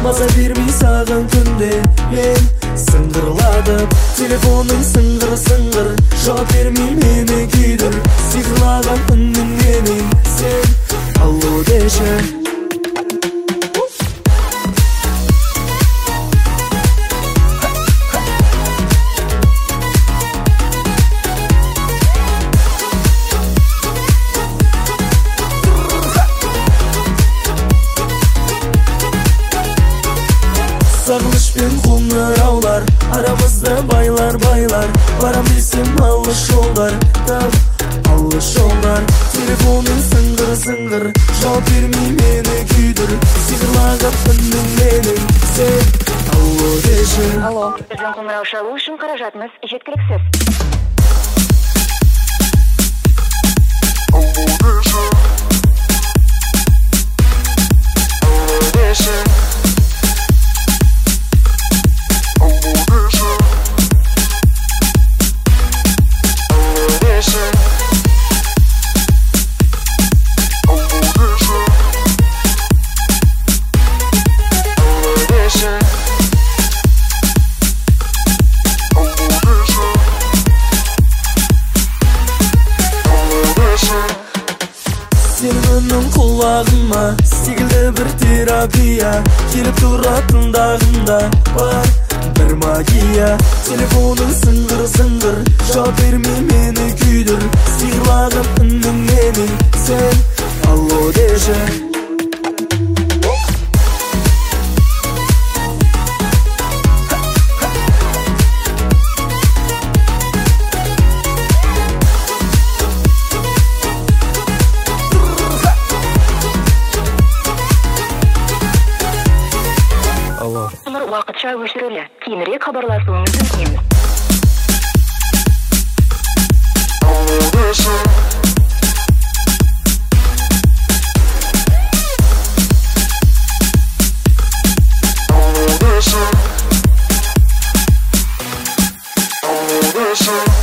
Маза бермей саған күнде мен сыңғырладым. Телефоның сыңғыр, жауап бермей мені күйдір. Сиқырлаған үнің менің сен алло деші. Сағыныш пен қоңыраулар арамызда байлар. Барам десем алыс жолдар, тап алыс жолдар. Телефоның сыңғыр, жауап бермей мені күйдір. Сиқырлаған үнің менің сен алло деші. Алло, біздің қоңырау шалу үшін қаражатымыз жеткіліксіз. Сенің үнің құлағыма секілді бір терапия, келіп тұратындағында бар бір магия. Телефоның сыңғыр, жауап бермей мені күйдір. Сиқырлаған үнің менің сен алло деші. Номер уақытша өшірілі. Кейінірек хабарласуыңызды өтінеміз. Allo dеші.